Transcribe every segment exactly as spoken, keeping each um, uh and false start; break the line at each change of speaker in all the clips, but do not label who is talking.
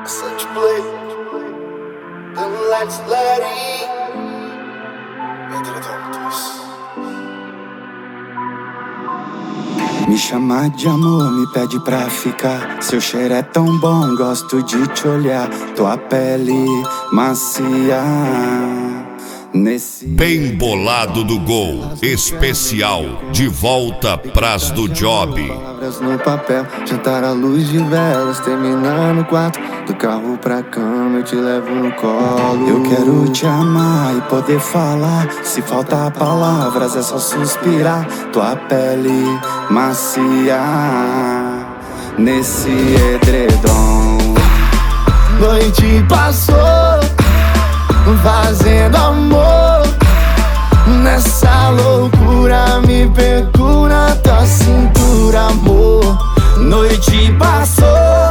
Such play, then let's let it.
Me chama de amor, me pede pra ficar. Seu cheiro é tão bom, gosto de te olhar. Tua pele macia nesse
Bem bolado do gol, especial, de volta pras do job.
Palavras no papel, jantar à luz de velas, terminar no quarto, do carro pra cama eu te levo no colo. Eu quero te amar e poder falar, se faltar palavras é só suspirar. Tua pele macia nesse edredom.
Noite passou fazendo amor. Nessa loucura me perco na tua cintura, amor. Noite passou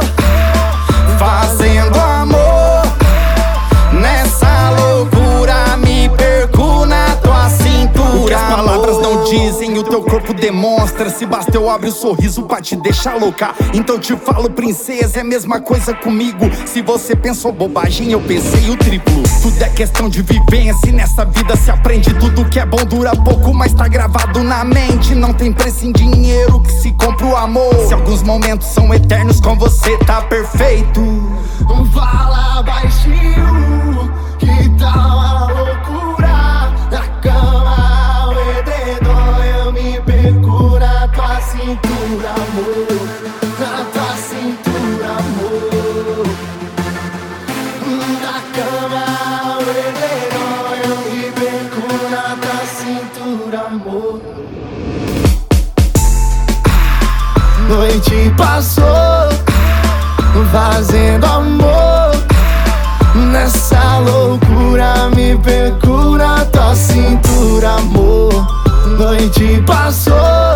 fazendo amor. Nessa loucura me perco na tua cintura.
O que as palavras não dizem, o teu corpo demonstra. Se basta eu abro o sorriso pra te deixar louca. Então te falo, princesa, é a mesma coisa comigo. Se você pensou bobagem, eu pensei o triplo. Tudo é questão de vivência e nessa vida se aprende. Tudo que é bom dura pouco, mas tá gravado na mente. Não tem preço em dinheiro que se compra o amor. Se alguns momentos são eternos, com você tá perfeito.
Fala baixinho, que tal a loucura? Na cama, o edredom, eu me perco na tua cintura, amor. Na tua cintura, amor. Na cama, o edredom, eu me perco na tua cintura, amor. Noite passou fazendo amor. Nessa loucura me perco na tua cintura, amor. Noite passou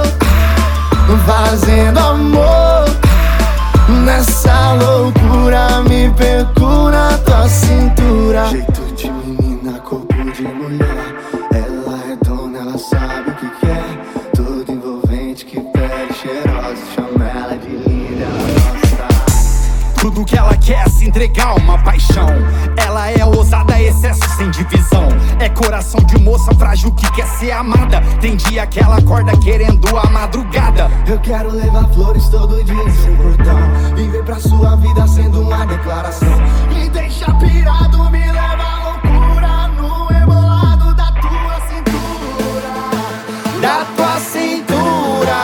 fazendo amor. Nessa loucura me perco na tua cintura.
Jeito de menina, corpo de mulher. Ela é dona, ela sabe o que quer. Tudo envolvente, que pele cheirosa. Chama ela de linda, ela gosta.
Tudo que ela quer é se entregar, uma paixão. Ela é ousada, excesso sem divisão. É coração de moça frágil que quer ser amada. Tem dia que ela acorda querendo a madrugada.
Eu quero levar flores todo dia em seu portão. Viver pra sua vida sendo uma declaração. Me deixa pirado, me leva à loucura. No rebolado da tua cintura. Da tua cintura.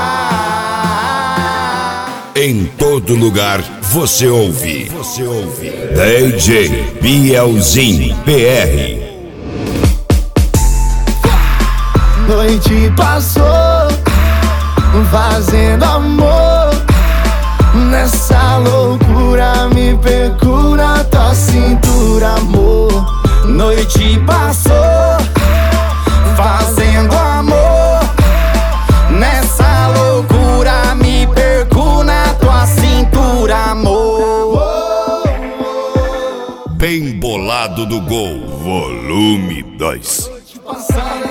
Em todo lugar você ouve, você ouve D J Bielzinho P R.
Noite passou fazendo amor. Nessa loucura me perco na tua cintura, amor. Noite passou fazendo amor. Nessa loucura me perco na tua cintura, amor.
Bem bolado do gol, volume dois.
Passada